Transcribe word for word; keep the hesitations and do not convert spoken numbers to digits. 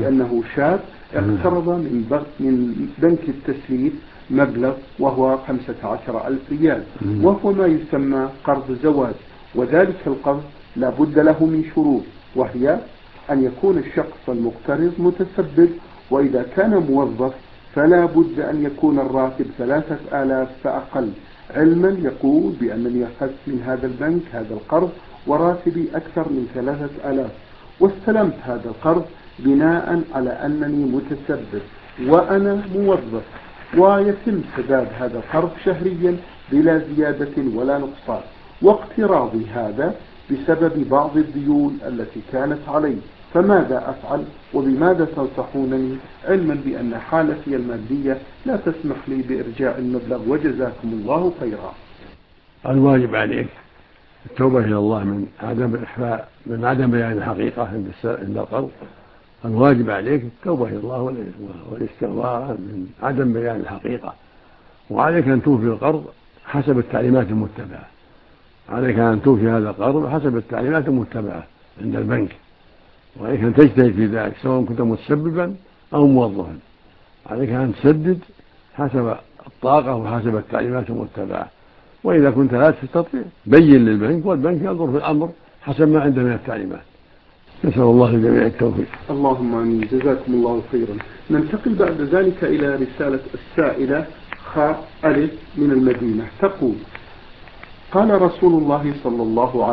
بأنه شاب اقترض من من بنك التسليف مبلغ وهو خمسة عشر ألف ريال، وهو ما يسمى قرض زواج، وذلك القرض لا بد له من شروط، وهي أن يكون الشخص المقترض متسبب، وإذا كان موظف فلا بد أن يكون الراتب ثلاثة آلاف فأقل، علما يقول بأنني أخذت من هذا البنك هذا القرض وراتبي أكثر من ثلاثة آلاف، واستلمت هذا القرض بناء على أنني متسبب وأنا موظف، ويتم سداد هذا القرض شهريا بلا زيادة ولا نقصان، واقتراضي هذا بسبب بعض الديون التي كانت علي، فماذا أفعل وبماذا تنصحونني، علما بأن حالتي المادية لا تسمح لي بإرجاع المبلغ، وجزاكم الله خيرا. الواجب عليك التوبة إلى الله من عدم الإخفاء، من عدم بيان الحقيقة عند القرض. الواجب عليك التوبة إلى الله والاستغفار من عدم بيان الحقيقة، وعليك أن توفي القرض حسب التعليمات المتبعة. عليك أن توفي هذا القرض حسب التعليمات المتبعة عند البنك، وعليك أن تجتهد في ذلك سواء كنت متسببا أو موظفا. عليك أن تسدد حسب الطاقة وحسب التعليمات المتبعة، وإذا كنت لا تستطيع بين للبنك، والبنك ينظر في الأمر حسب ما عنده من التعليمات. نسأل الله للجميع التوفيق. اللهم آمين، جزاكم الله خيرا. ننتقل بعد ذلك إلى رسالة السائلة خاء ألف من المدينة، تقول: قال رسول الله صلى الله عليه